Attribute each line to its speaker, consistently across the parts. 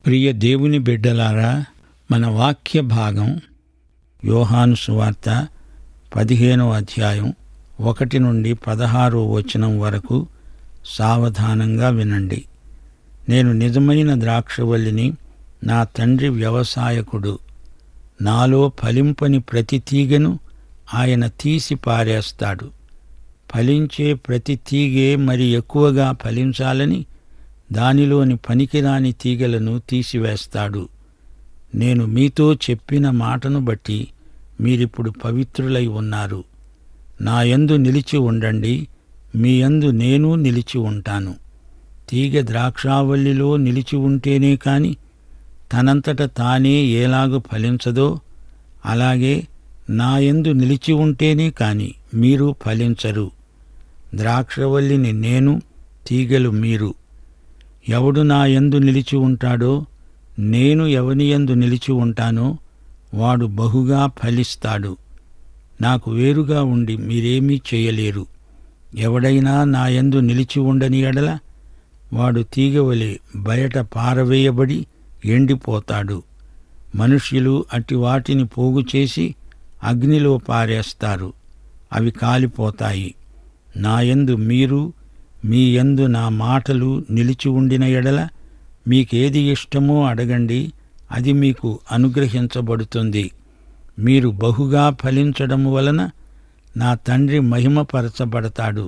Speaker 1: ప్రియ దేవుని బిడ్డలారా, మన వాక్య భాగం యోహాను సువార్త 15వ అధ్యాయం 1 నుండి 16వ వచనం వరకు సావధానంగా వినండి. నేను నిజమైన ద్రాక్షవల్లిని, నా తండ్రి వ్యవసాయకుడు. నాలో ఫలింపని ప్రతి తీగెను ఆయన తీసి పారేస్తాడు. ఫలించే ప్రతి తీగె మరి ఎక్కువగా ఫలించాలని దానిలోని పనికిరాని తీగలను తీసివేస్తాడు. నేను మీతో చెప్పిన మాటను బట్టి మీరిప్పుడు పవిత్రులై ఉన్నారు. నా యందు నిలిచి ఉండండి, మీ యందు నేను నిలిచి ఉంటాను. తీగ ద్రాక్షావల్లిలో నిలిచి ఉంటేనే కాని తనంతట తానే ఎలాగు ఫలించదో, అలాగే నా యందు నిలిచి ఉంటేనే కాని మీరు ఫలించరు. ద్రాక్షవల్లిని నేను, తీగలు మీరు. ఎవడు నా యందు నిలిచి ఉంటాడో, నేను ఎవని యందు నిలిచి ఉంటానో వాడు బహుగా ఫలిస్తాడు. నాకు వేరుగా ఉండి మీరేమీ చేయలేరు. ఎవడైనా నా యందు నిలిచి ఉండని ఎడల వాడు తీగవలె బయట పారవేయబడి ఎండిపోతాడు. మనుష్యులు అట్టి వాటిని పోగు చేసి అగ్నిలో పారేస్తారు, అవి కాలిపోతాయి. నా యందు మీరు, మీ యందు నా మాటలు నిలిచి ఉండిన ఎడల మీకేది ఇష్టమో అడగండి, అది మీకు అనుగ్రహించబడుతుంది. మీరు బహుగా ఫలించడం వలన నా తండ్రి మహిమపరచబడతాడు.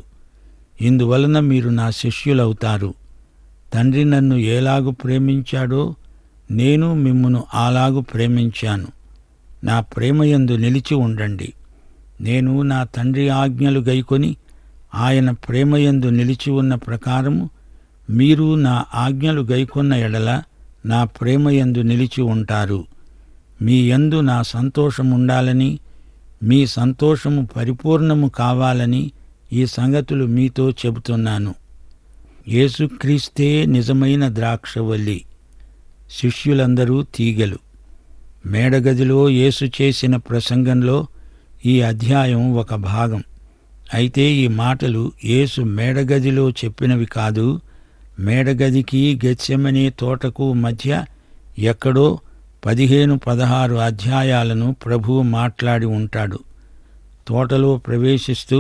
Speaker 1: ఇందువలన మీరు నా శిష్యులవుతారు. తండ్రి నన్ను ఎలాగు ప్రేమించాడో నేను మిమ్మును అలాగు ప్రేమించాను. నా ప్రేమయందు నిలిచి ఉండండి. నేను నా తండ్రి ఆజ్ఞలు గైకొని ఆయన ప్రేమయందు నిలిచి ఉన్న ప్రకారము మీరు నా ఆజ్ఞలు గైకొన్న ఎడల నా ప్రేమయందు నిలిచి ఉంటారు. మీ యందు నా సంతోషముండాలని, మీ సంతోషము పరిపూర్ణము కావాలని ఈ సంగతులు మీతో చెబుతున్నాను. యేసుక్రీస్తే నిజమైన ద్రాక్షవల్లి, శిష్యులందరూ తీగలు. మేడగదిలో యేసు చేసిన ప్రసంగంలో ఈ అధ్యాయం ఒక భాగం. అయితే ఈ మాటలు యేసు మేడగదిలో చెప్పినవి కాదు. మేడగదికి గెత్సెమనే తోటకు మధ్య ఎక్కడో 15-16 అధ్యాయాలను ప్రభువు మాట్లాడి ఉంటాడు. తోటలో ప్రవేశిస్తూ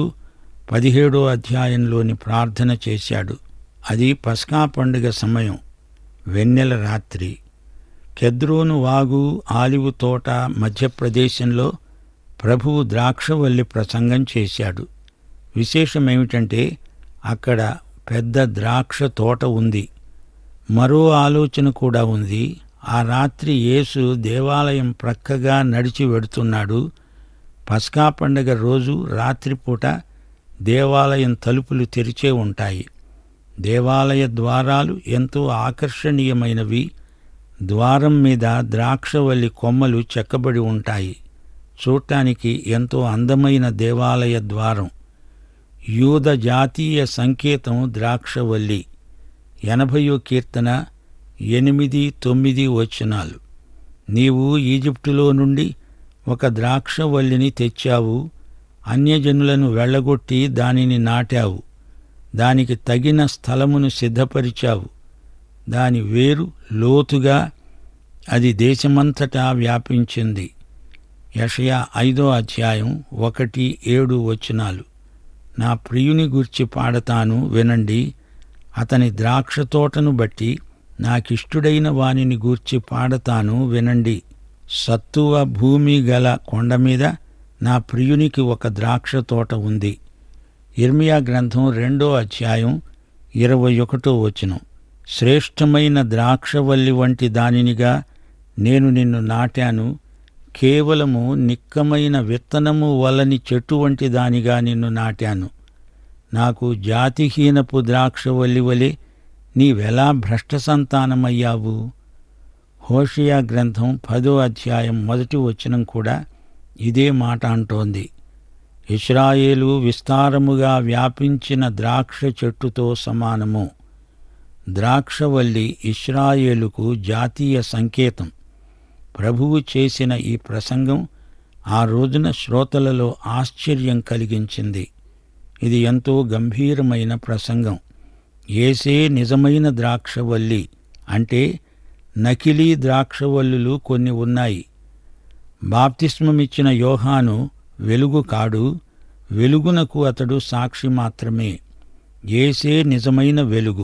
Speaker 1: 17వ అధ్యాయంలోని ప్రార్థన చేశాడు. అది పస్కా పండుగ సమయం, వెన్నెల రాత్రి. కెద్రోను వాగు, ఆలివు తోట మధ్యప్రదేశంలో ప్రభువు ద్రాక్షవల్లి ప్రసంగం చేశాడు. విశేషమేమిటంటే అక్కడ పెద్ద ద్రాక్ష తోట ఉంది. మరో ఆలోచన కూడా ఉంది. ఆ రాత్రి యేసు దేవాలయం ప్రక్కగా నడిచి వెడుతున్నాడు. పస్కా పండగ రోజు రాత్రిపూట దేవాలయం తలుపులు తెరిచే ఉంటాయి. దేవాలయ ద్వారాలు ఎంతో ఆకర్షణీయమైనవి. ద్వారం మీద ద్రాక్షవల్లి కొమ్మలు చెక్కబడి ఉంటాయి. చూడటానికి ఎంతో అందమైన దేవాలయ ద్వారం. యూద జాతీయ సంకేతం ద్రాక్షవల్లి. 80వ కీర్తన 8-9 వచనాలు. నీవు ఈజిప్టులో నుండి ఒక ద్రాక్షవల్లిని తెచ్చావు, అన్యజనులను వెళ్ళగొట్టి దానిని నాటావు, దానికి తగిన స్థలమును సిద్ధపరిచావు. దాని వేరు లోతుగా అది దేశమంతటా వ్యాపించింది. యెషయా 5వ అధ్యాయం 1-7 వచనాలు. నా ప్రియుని గూర్చి పాడతాను, వినండి. అతని ద్రాక్ష తోటను బట్టి నాకిష్టుడైన వానిని గూర్చి పాడతాను, వినండి. సత్తువ భూమి గల కొండ మీద నా ప్రియునికి ఒక ద్రాక్ష తోట ఉంది. యిర్మీయా గ్రంథం 2వ అధ్యాయం 21వ వచనం. శ్రేష్టమైన ద్రాక్షవల్లి వంటి దానినిగా నేను నిన్ను నాటాను, కేవలము నిక్కమైన విత్తనము వలని చెట్టు వంటి దానిగా నిన్ను నాటాను. నాకు జాతిహీనపు ద్రాక్షవల్లి వలె నీవెలా భ్రష్ట సంతానమయ్యావు. హోషేయ గ్రంథం 10వ అధ్యాయం 1వ వచనం కూడా ఇదే మాట అంటోంది. ఇశ్రాయేలు విస్తారముగా వ్యాపించిన ద్రాక్ష చెట్టుతో సమానము. ద్రాక్షవల్లి ఇశ్రాయేలుకు జాతీయ సంకేతం. ప్రభువు చేసిన ఈ ప్రసంగం ఆ రోజున శ్రోతలలో ఆశ్చర్యం కలిగించింది. ఇది ఎంతో గంభీరమైన ప్రసంగం. యేసే నిజమైన ద్రాక్షవల్లి అంటే నకిలీ ద్రాక్షవల్లులు కొన్ని ఉన్నాయి. బాప్తిస్మమిచ్చిన యోహాను వెలుగు కాడు, వెలుగునకు అతడు సాక్షి మాత్రమే. యేసే నిజమైన వెలుగు.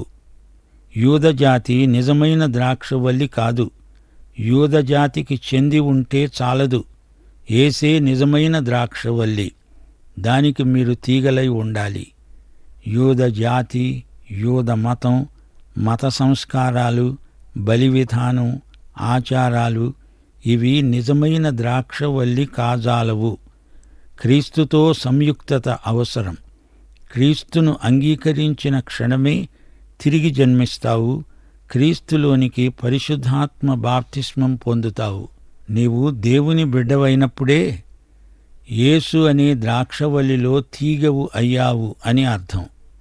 Speaker 1: యూదజాతి నిజమైన ద్రాక్షవల్లి కాదు. యూదజాతికి చెంది ఉంటే చాలదు. యేసే నిజమైన ద్రాక్షవల్లి. దానికి మీరు తీగలై ఉండాలి. యూదజాతి, యూద మతం, మత సంస్కారాలు, బలి విధానం, ఆచారాలు ఇవి నిజమైన ద్రాక్షవల్లి కాజాలవు. క్రీస్తుతో సంయుక్తత అవసరం. క్రీస్తును అంగీకరించిన క్షణమే తిరిగి జన్మిస్తావు. క్రీస్తులోనికి పరిశుద్ధాత్మ బాప్తిస్మం పొందుతావు. నీవు దేవుని బిడ్డవైనప్పుడే యేసు అనే ద్రాక్షవల్లిలో తీగవు అయ్యావు అని అర్థం.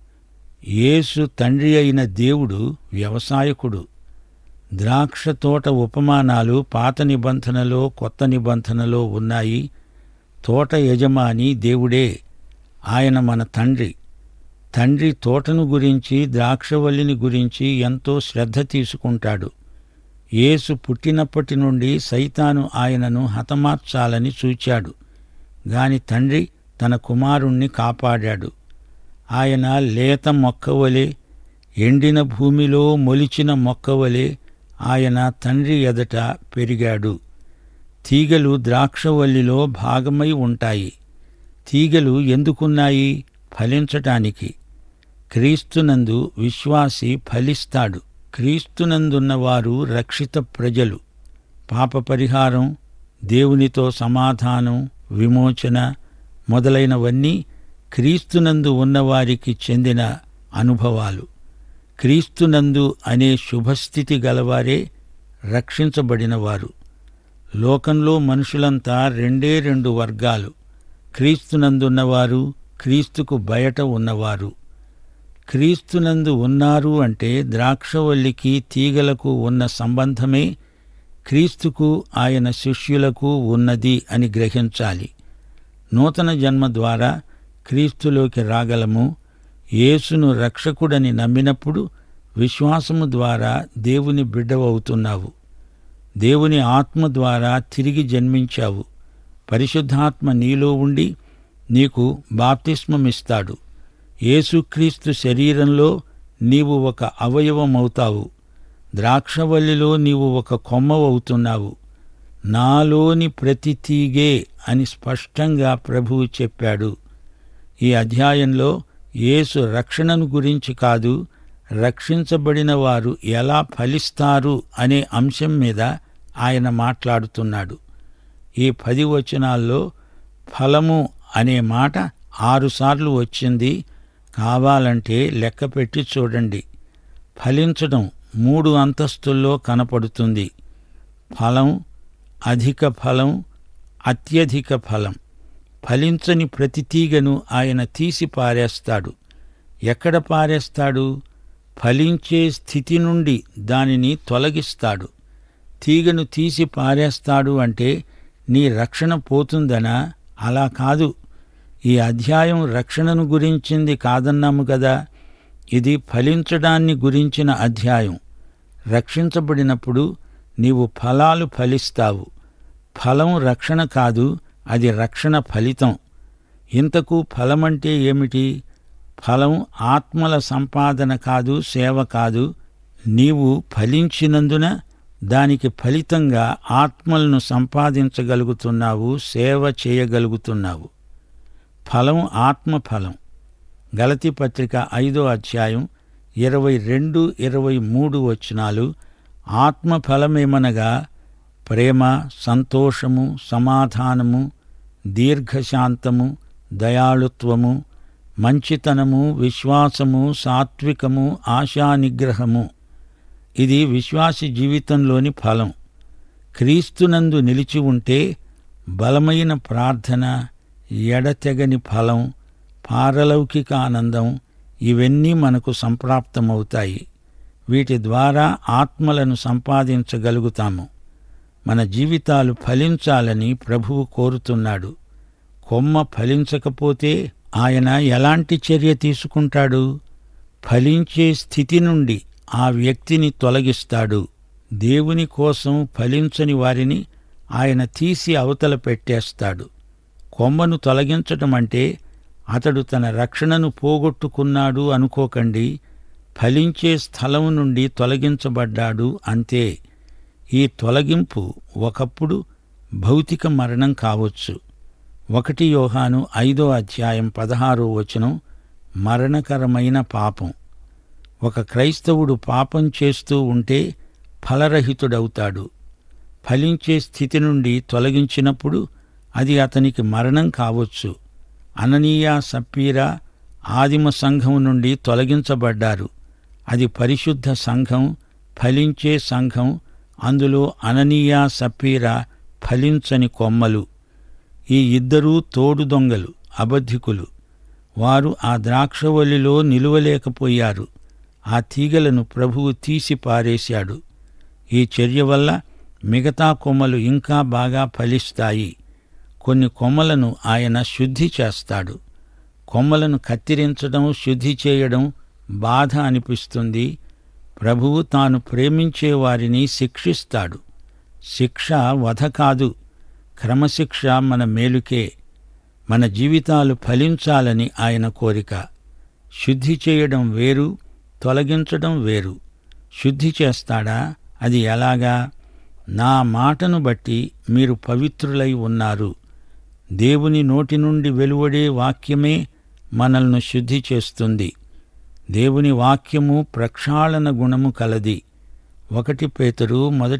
Speaker 1: యేసు తండ్రి అయిన దేవుడు వ్యవసాయకుడు. ద్రాక్ష తోట ఉపమానాలు పాత నిబంధనలో, కొత్త నిబంధనలో ఉన్నాయి. తోట యజమాని దేవుడే. ఆయన మన తండ్రి. తండ్రి తోటను గురించి, ద్రాక్షవల్లిని గురించి ఎంతో శ్రద్ధ తీసుకుంటాడు. యేసు పుట్టినప్పటి నుండి సైతాను ఆయనను హతమార్చాలని చూచాడు. గాని తండ్రి తన కుమారుణ్ణి కాపాడాడు. ఆయన లేత మొక్కవలే, ఎండిన భూమిలో మొలిచిన మొక్కవలే ఆయన తండ్రి ఎదట పెరిగాడు. తీగలు ద్రాక్షవల్లిలో భాగమై ఉంటాయి. తీగలు ఎందుకున్నాయి? ఫలించటానికి. క్రీస్తునందు విశ్వాసి ఫలిస్తాడు. క్రీస్తునందున్నవారు రక్షిత ప్రజలు. పాప పరిహారం, దేవునితో సమాధానం, విమోచన మొదలైనవన్నీ క్రీస్తునందు ఉన్నవారికి చెందిన అనుభవాలు. క్రీస్తునందు అనే శుభస్థితి గలవారే రక్షించబడినవారు. లోకంలో మనుషులంతా రెండు వర్గాలు. క్రీస్తునందున్నవారు, క్రీస్తుకు బయట ఉన్నవారు. క్రీస్తునందు ఉన్నారు అంటే ద్రాక్షవల్లికి తీగలకు ఉన్న సంబంధమే క్రీస్తుకు ఆయన శిష్యులకు ఉన్నది అని గ్రహించాలి. నూతన జన్మ ద్వారా క్రీస్తులోకి రాగలము. యేసును రక్షకుడని నమ్మినప్పుడు విశ్వాసము ద్వారా దేవుని బిడ్డవవుతున్నావు. దేవుని ఆత్మ ద్వారా తిరిగి జన్మించావు. పరిశుద్ధాత్మ నీలో ఉండి నీకు బాప్తిస్మమిస్తాడు. యేసుక్రీస్తు శరీరంలో నీవు ఒక అవయవమవుతావు. ద్రాక్షవల్లిలో నీవు ఒక కొమ్మవవుతున్నావు. నాలోని ప్రతి తీగే అని స్పష్టంగా ప్రభువు చెప్పాడు. ఈ అధ్యాయంలో యేసు రక్షణను గురించి కాదు, రక్షించబడిన వారు ఎలా ఫలిస్తారు అనే అంశం మీద ఆయన మాట్లాడుతున్నాడు. ఈ 10 వచనాల్లో ఫలము అనే మాట 6 సార్లు వచ్చింది. కావాలంటే లెక్కపెట్టి చూడండి. ఫలించడం 3 అంతస్తుల్లో కనపడుతుంది. ఫలం, అధిక ఫలం, అత్యధిక ఫలం. ఫలించని ప్రతి తీగను ఆయన తీసి పారేస్తాడు. ఎక్కడ పారేస్తాడు? ఫలించే స్థితి నుండి దానిని తొలగిస్తాడు. తీగను తీసి పారేస్తాడు అంటే నీ రక్షణ పోతుందనా? అలా కాదు. ఈ అధ్యాయం రక్షణను గురించింది కాదన్నాము గదా. ఇది ఫలించడాన్ని గురించిన అధ్యాయం. రక్షించబడినప్పుడు నీవు ఫలాలు ఫలిస్తావు. ఫలం రక్షణ కాదు, అది రక్షణ ఫలితం. ఇంతకు ఫలమంటే ఏమిటి? ఫలం ఆత్మల సంపాదన కాదు, సేవ కాదు. నీవు ఫలించినందున దానికి ఫలితంగా ఆత్మలను సంపాదించగలుగుతున్నావు, సేవ చేయగలుగుతున్నావు. ఫలం ఆత్మఫలం. గలతీ పత్రిక 5వ అధ్యాయం 22, 23 వచనాలు. ఆత్మఫలమేమనగా ప్రేమ, సంతోషము, సమాధానము, దీర్ఘశాంతము, దయాళుత్వము, మంచితనము, విశ్వాసము, సాత్వికము, ఆశానిగ్రహము. ఇది విశ్వాసి జీవితంలోని ఫలం. క్రీస్తునందు నిలిచి ఉంటే బలమైన ప్రార్థన, ఎడతెగని ఫలం, పారలౌకిక ఆనందం ఇవన్నీ మనకు సంప్రాప్తమవుతాయి. వీటి ద్వారా ఆత్మలను సంపాదించగలుగుతాము. మన జీవితాలు ఫలించాలని ప్రభువు కోరుతున్నాడు. కొమ్మ ఫలించకపోతే ఆయన ఎలాంటి చర్య తీసుకుంటాడు? ఫలించే స్థితి నుండి ఆ వ్యక్తిని తొలగిస్తాడు. దేవుని కోసం ఫలించని వారిని ఆయన తీసి అవతల పెట్టేస్తాడు. కొమ్మను తొలగించటమంటే అతడు తన రక్షణను పోగొట్టుకున్నాడు అనుకోకండి. ఫలించే స్థలం నుండి తొలగించబడ్డాడు అంతే. ఈ తొలగింపు ఒకప్పుడు భౌతిక మరణం కావచ్చు. 1 యోహాను 5:16 మరణకరమైన పాపం. ఒక క్రైస్తవుడు పాపం చేస్తూ ఉంటే ఫలరహితుడవుతాడు. ఫలించే స్థితి నుండి తొలగించినప్పుడు అది అతనికి మరణం కావచ్చు. అననీయ సప్పీరా ఆదిమ సంఘం నుండి తొలగించబడ్డారు. అది పరిశుద్ధ సంఘం, ఫలించే సంఘం. అందులో అననీయ సప్పీరా ఫలించని కొమ్మలు. ఈ ఇద్దరూ తోడు దొంగలు, అబద్ధికులు. వారు ఆ ద్రాక్షవల్లిలో నిలువలేకపోయారు. ఆ తీగలను ప్రభువు తీసి పారేశాడు. ఈ చర్య వల్ల మిగతా కొమ్మలు ఇంకా బాగా ఫలిస్తాయి. కొన్ని కొమ్మలను ఆయన శుద్ధి చేస్తాడు. కొమ్మలను కత్తిరించడం, శుద్ధి చేయడం బాధ అనిపిస్తుంది. ప్రభువు తాను ప్రేమించే వారిని శిక్షిస్తాడు. శిక్ష వధ కాదు, క్రమశిక్ష మన మేలుకే. మన జీవితాలు ఫలించాలని ఆయన కోరిక. శుద్ధి చేయడం వేరు, తొలగించడం వేరు. శుద్ధి చేస్తాడా? అది ఎలాగా? నా మాటను బట్టి మీరు పవిత్రులై ఉన్నారు. దేవుని నోటి నుండి వెలువడే వాక్యమే మనల్ని శుద్ధి చేస్తుంది. దేవుని వాక్యము ప్రక్షాళన గుణము కలది. 1 పేతురు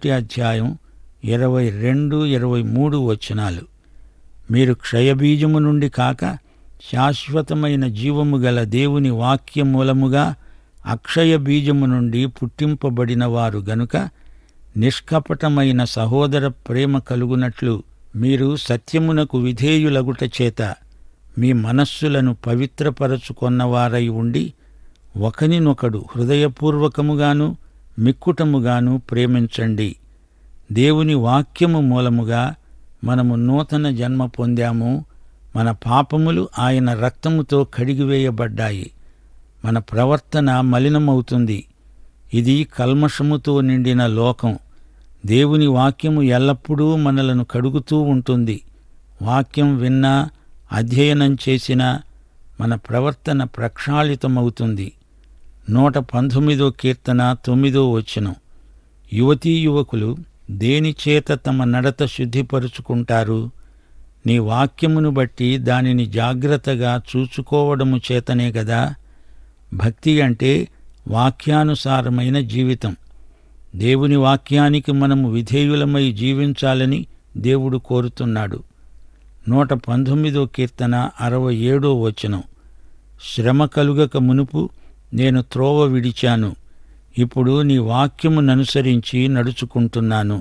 Speaker 1: 1:22-23 మీరు క్షయబీజము నుండి కాక శాశ్వతమైన జీవము గల దేవుని వాక్య మూలముగా అక్షయ బీజము నుండి పుట్టింపబడిన వారు గనుక నిష్కపటమైన సహోదర ప్రేమ కలుగునట్లు మీరు సత్యమునకు విధేయులగుట చేత మీ మనస్సులను పవిత్రపరచుకొన్నవారై ఉండి ఒకనినొకడు హృదయపూర్వకముగాను మిక్కుటముగాను ప్రేమించండి. దేవుని వాక్యము మూలముగా మనము నూతన జన్మ పొందాము. మన పాపములు ఆయన రక్తముతో కడిగివేయబడ్డాయి. మన ప్రవర్తన మలినమవుతుంది. ఇది కల్మషముతో నిండిన లోకం. దేవుని వాక్యము ఎల్లప్పుడూ మనలను కడుగుతూ ఉంటుంది. వాక్యం విన్నా, అధ్యయనం చేసినా మన ప్రవర్తన ప్రక్షాళితమవుతుంది. 119:9 యువతీ యువకులు దేనిచేత తమ నడత శుద్ధిపరుచుకుంటారు? నీ వాక్యమును బట్టి దానిని జాగ్రత్తగా చూచుకోవడము చేతనే గదా. భక్తి అంటే వాక్యానుసారమైన జీవితం. దేవుని వాక్యానికి మనము విధేయులమై జీవించాలని దేవుడు కోరుతున్నాడు. 119:67 శ్రమ కలుగక మునుపు నేను త్రోవ విడిచాను, ఇప్పుడు నీ వాక్యముననుసరించి నడుచుకుంటున్నాను.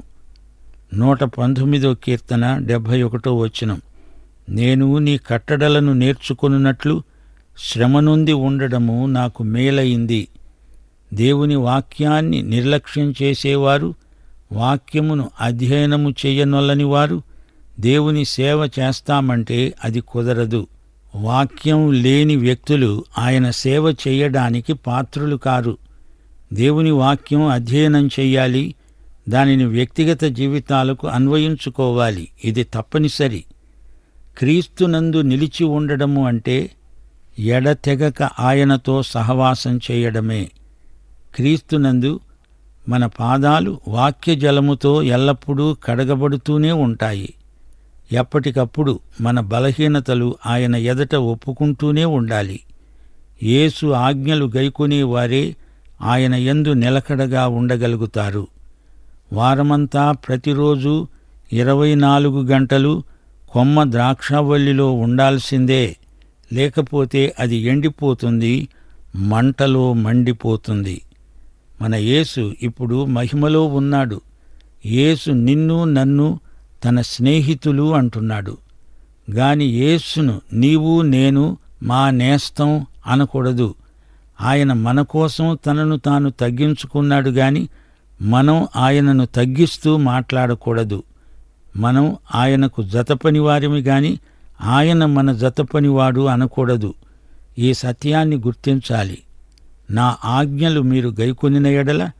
Speaker 1: 119:71 నేను నీ కట్టడలను నేర్చుకొనున్నట్లు శ్రమ నొంది ఉండడము నాకు మేలయింది. దేవుని వాక్యాన్ని నిర్లక్ష్యం చేసేవారు, వాక్యమును అధ్యయనము చెయ్యనొల్లని వారు దేవుని సేవ చేస్తామంటే అది కుదరదు. వాక్యం లేని వ్యక్తులు ఆయన సేవ చెయ్యడానికి పాత్రులు కారు. దేవుని వాక్యం అధ్యయనం చెయ్యాలి, దానిని వ్యక్తిగత జీవితాలకు అన్వయించుకోవాలి. ఇది తప్పనిసరి. క్రీస్తునందు నిలిచి ఉండడము అంటే ఎడతెగక ఆయనతో సహవాసం చేయడమే. క్రీస్తునందు మన పాదాలు వాక్య జలముతో ఎల్లప్పుడూ కడగబడుతూనే ఉంటాయి. ఎప్పటికప్పుడు మన బలహీనతలు ఆయన ఎదట ఒప్పుకుంటూనే ఉండాలి. యేసు ఆజ్ఞలు గైకొనే వారే ఆయన యందు నిలకడగా ఉండగలుగుతారు. వారమంతా ప్రతిరోజు 24 గంటలు కొమ్మ ద్రాక్షావల్లిలో ఉండాల్సిందే. లేకపోతే అది ఎండిపోతుంది, మంటలో మండిపోతుంది. మన యేసు ఇప్పుడు మహిమలో ఉన్నాడు. యేసు నిన్ను నన్ను తన స్నేహితులు అంటున్నాడు. గాని యేసును నీవు నేను మా నేస్తం అనకూడదు. ఆయన మన కోసం తనను తాను తగ్గించుకున్నాడు గాని మనం ఆయనను తగ్గిస్తూ మాట్లాడకూడదు. మనం ఆయనకు జతపనివారిమి గాని ఆయన మన జతపనివాడు అనకూడదు. ఈ సత్యాన్ని గుర్తించాలి. నా ఆజ్ఞలు మీరు గైకొనిన ఎడల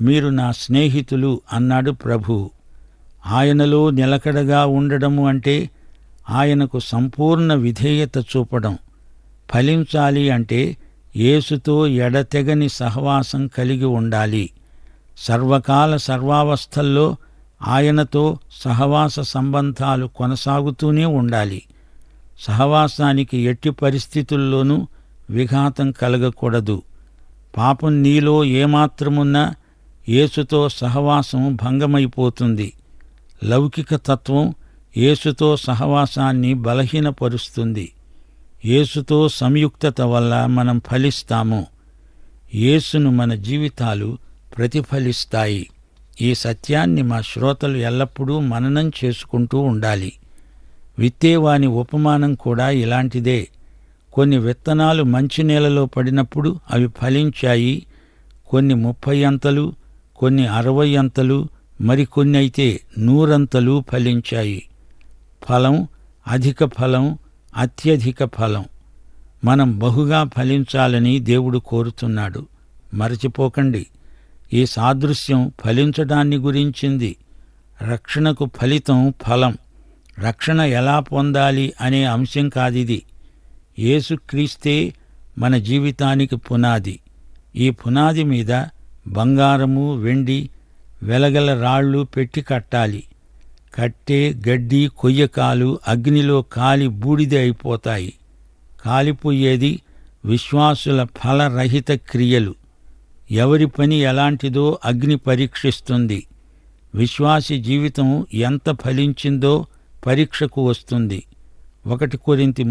Speaker 1: మీరు నా స్నేహితులు అన్నాడు ప్రభువు. ఆయనలో నిలకడగా ఉండడము అంటే ఆయనకు సంపూర్ణ విధేయత చూపడం. ఫలించాలి అంటే యేసుతో ఎడతెగని సహవాసం కలిగి ఉండాలి. సర్వకాల సర్వావస్థల్లో ఆయనతో సహవాస సంబంధాలు కొనసాగుతూనే ఉండాలి. సహవాసానికి ఎట్టి పరిస్థితుల్లోనూ విఘాతం కలగకూడదు. పాపం నీలో ఏమాత్రమున్నా యేసుతో సహవాసం భంగమైపోతుంది. లౌకిక తత్వం యేసుతో సహవాసాన్ని బలహీనపరుస్తుంది. యేసుతో సంయుక్తత వల్ల మనం ఫలిస్తాము. యేసును మన జీవితాలు ప్రతిఫలిస్తాయి. ఈ సత్యాన్ని మా శ్రోతలు ఎల్లప్పుడూ మననం చేసుకుంటూ ఉండాలి. విత్తేవాని ఉపమానం కూడా ఇలాంటిదే. కొన్ని విత్తనాలు మంచి నేలలో పడినప్పుడు అవి ఫలించాయి. కొన్ని 30 అంతలు, కొన్ని 60 అంతలు, మరికొన్ని అయితే 100 అంతలు ఫలించాయి. ఫలం, అధిక ఫలం, అత్యధిక ఫలం. మనం బహుగా ఫలించాలని దేవుడు కోరుతున్నాడు. మరచిపోకండి, ఈ సాదృశ్యం ఫలించడాన్ని గురించింది. రక్షణకు ఫలితం ఫలం. రక్షణ ఎలా పొందాలి అనే అంశం కాదిది. యేసుక్రీస్తే మన జీవితానికి పునాది. ఈ పునాది మీద బంగారము, వెండి, వెలగల రాళ్ళు పెట్టి కట్టాలి. కట్టే, గడ్డి, కొయ్యకాలు అగ్నిలో కాలి బూడిద అయిపోతాయి. కాలిపోయేది విశ్వాసుల ఫలరహిత క్రియలు. ఎవరి పని ఎలాంటిదో అగ్ని పరీక్షిస్తుంది. విశ్వాసి జీవితం ఎంత ఫలించిందో పరీక్షకు వస్తుంది. 1 కొరింథీ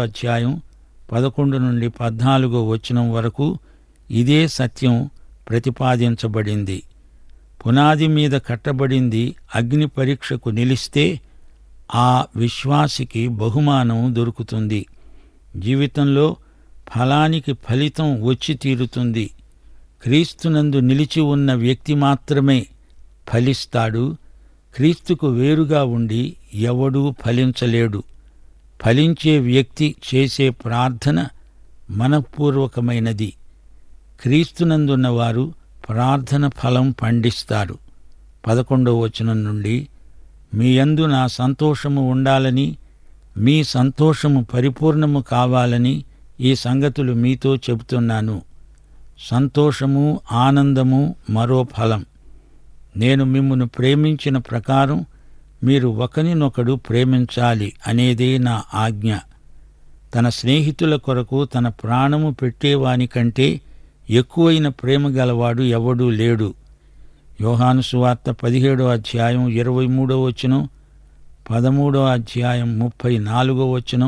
Speaker 1: 3:11-14 వరకు ఇదే సత్యం ప్రతిపాదించబడింది. పునాది మీద కట్టబడింది అగ్ని పరీక్షకు నిలిస్తే ఆ విశ్వాసికి బహుమానం దొరుకుతుంది. జీవితంలో ఫలానికి ఫలితం వచ్చి తీరుతుంది. క్రీస్తునందు నిలిచి ఉన్న వ్యక్తి మాత్రమే ఫలిస్తాడు. క్రీస్తుకు వేరుగా ఉండి ఎవడూ ఫలించలేడు. ఫలించే వ్యక్తి చేసే ప్రార్థన మనఃపూర్వకమైనది. క్రీస్తునందున్నవారు ప్రార్థన ఫలం పండిస్తారు. 11 నుండి మీ యందు నా సంతోషము ఉండాలని, మీ సంతోషము పరిపూర్ణము కావాలని ఈ సంగతులు మీతో చెబుతున్నాను. సంతోషము, ఆనందము మరో ఫలం. నేను మిమ్మును ప్రేమించిన ప్రకారం మీరు ఒకరినొకడు ప్రేమించాలి అనేదే నా ఆజ్ఞ. తన స్నేహితుల కొరకు తన ప్రాణము పెట్టేవానికంటే ఎక్కువైన ప్రేమ గలవాడు ఎవడూ లేడు. యోహాను సువార్త 17:23, 13:34,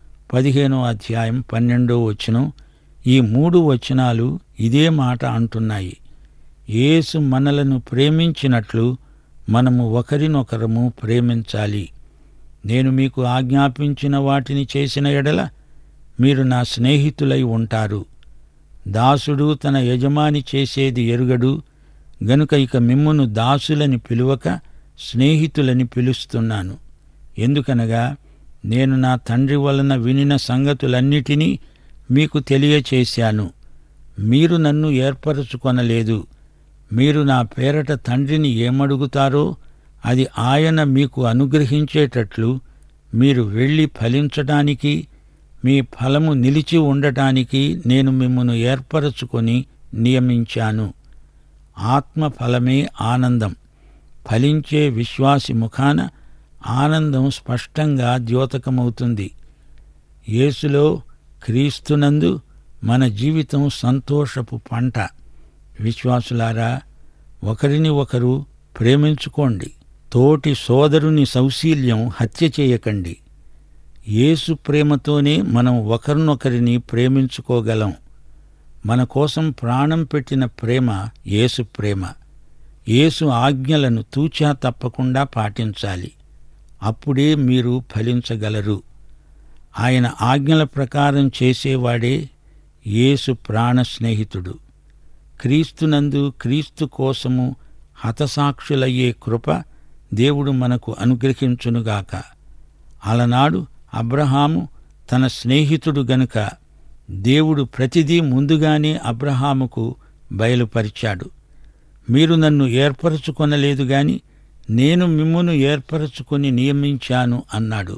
Speaker 1: 15:12 ఈ 3 వచనాలు ఇదే మాట అంటున్నాయి. యేసు మనలను ప్రేమించినట్లు మనము ఒకరినొకరము ప్రేమించాలి. నేను మీకు ఆజ్ఞాపించిన వాటిని చేసిన ఎడల మీరు నా స్నేహితులై ఉంటారు. దాసుడు తన యజమాని చేసేది ఎరుగడు గనుక ఇక మిమ్మును దాసులని పిలువక స్నేహితులని పిలుస్తున్నాను. ఎందుకనగా నేను నా తండ్రి వలన వినిన సంగతులన్నిటినీ మీకు తెలియచేశాను. మీరు నన్ను ఏర్పరచుకొనలేదు. మీరు నా పేరట తండ్రిని ఏమడుగుతారో అది ఆయన మీకు అనుగ్రహించేటట్లు మీరు వెళ్ళి ఫలించటానికి, మీ ఫలము నిలిచి ఉండటానికి నేను మిమ్మును ఏర్పరచుకొని నియమించాను. ఆత్మ ఫలమే ఆనందం. ఫలించే విశ్వాసి ముఖాన ఆనందం స్పష్టంగా ద్యోతకమవుతుంది. యేసులో, క్రీస్తునందు మన జీవితం సంతోషపు పంట. విశ్వాసులారా, ఒకరిని ఒకరు ప్రేమించుకోండి. తోటి సోదరుని సౌశీల్యం హత్య చేయకండి. యేసు ప్రేమతోనే మనం ఒకరినొకరిని ప్రేమించుకోగలం. మన కోసం ప్రాణం పెట్టిన ప్రేమ యేసు ప్రేమ. యేసు ఆజ్ఞలను తూచా తప్పకుండా పాటించాలి. అప్పుడే మీరు ఫలించగలరు. ఆయన ఆజ్ఞల ప్రకారం చేసేవాడే యేసు ప్రాణ స్నేహితుడు. క్రీస్తునందు క్రీస్తు కోసము హతసాక్షులయ్యే కృప దేవుడు మనకు అనుగ్రహించునుగాక. అలనాడు అబ్రహాము తన స్నేహితుడు గనుక దేవుడు ప్రతిదీ ముందుగానే అబ్రహాముకు బయలుపరిచాడు. మీరు నన్ను ఏర్పరచుకొనలేదు గాని నేను మిమ్మును ఏర్పరచుకొని నియమించాను అన్నాడు.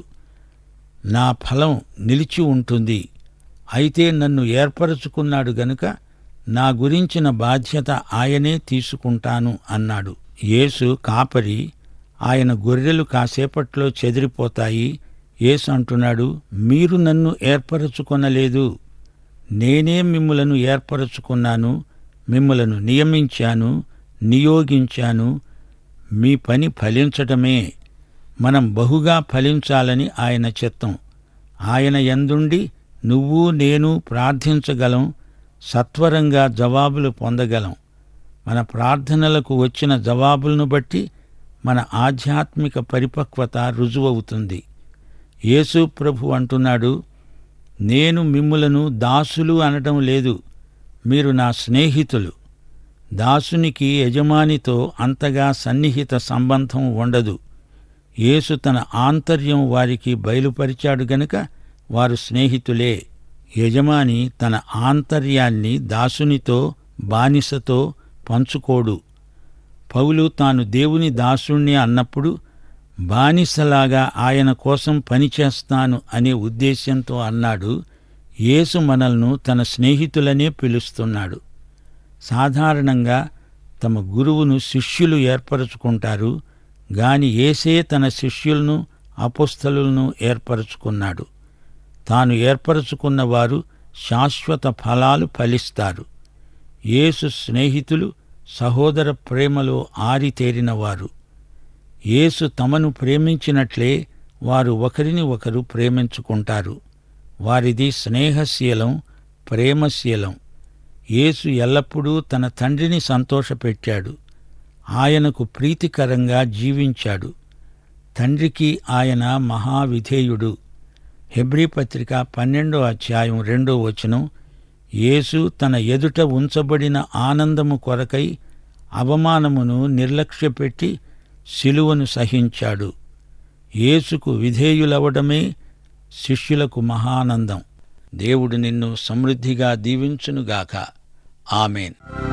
Speaker 1: నా ఫలం నిలిచి ఉంటుంది. అయితే నన్ను ఏర్పరచుకున్నాడు గనుక నా గురించిన బాధ్యత ఆయనే తీసుకుంటాను అన్నాడు. యేసు కాపరి. ఆయన గొర్రెలు కాసేపట్లో చెదిరిపోతాయి. యేసు అంటున్నాడు, మీరు నన్ను ఏర్పరచుకొనలేదు, నేనే మిమ్ములను ఏర్పరచుకున్నాను, మిమ్ములను నియమించాను, నియోగించాను. మీ పని ఫలించటమే. మనం బహుగా ఫలించాలని ఆయన చిత్తం. ఆయన యందుండి నువ్వు నేను ప్రార్థించగలం, సత్వరంగా జవాబులు పొందగలం. మన ప్రార్థనలకు వచ్చిన జవాబులను బట్టి మన ఆధ్యాత్మిక పరిపక్వత రుజువవుతుంది. యేసు ప్రభు అంటున్నాడు, నేను మిమ్ములను దాసులు అనడం లేదు, మీరు నా స్నేహితులు. దాసునికి యజమానితో అంతగా సన్నిహిత సంబంధం ఉండదు. యేసు తన ఆంతర్యం వారికి బయలుపరిచాడు గనుక వారు స్నేహితులే. యజమాని తన ఆంతర్యాన్ని దాసునితో, బానిసతో పంచుకోడు. పౌలు తాను దేవుని దాసుణ్ణి అన్నప్పుడు బానిసలాగా ఆయన కోసం పనిచేస్తాను అనే ఉద్దేశ్యంతో అన్నాడు. యేసు మనల్ని తన స్నేహితులనే పిలుస్తున్నాడు. సాధారణంగా తమ గురువును శిష్యులు ఏర్పరచుకుంటారు గాని యేసే తన శిష్యులను, అపోస్తలులను ఏర్పరచుకున్నాడు. తాను ఏర్పరచుకున్న వారు శాశ్వత ఫలాలు ఫలిస్తారు. యేసు స్నేహితులు సహోదర ప్రేమలో ఆరితేరినవారు. యేసు తమను ప్రేమించినట్లే వారు ఒకరిని ఒకరు ప్రేమించుకుంటారు. వారిది స్నేహశీలం, ప్రేమశీలం. యేసు ఎల్లప్పుడూ తన తండ్రిని సంతోషపెట్టాడు. ఆయనకు ప్రీతికరంగా జీవించాడు. తండ్రికి ఆయన మహావిధేయుడు. హెబ్రీ పత్రిక 12వ అధ్యాయం 2వ వచనం, యేసు తన ఎదుట ఉంచబడిన ఆనందము కొరకై అవమానమును నిర్లక్ష్యపెట్టి శిలువను సహించాడు. యేసుకు విధేయులవడమే శిష్యులకు మహానందం. దేవుడు నిన్ను సమృద్ధిగా దీవించునుగాక. ఆమేన్.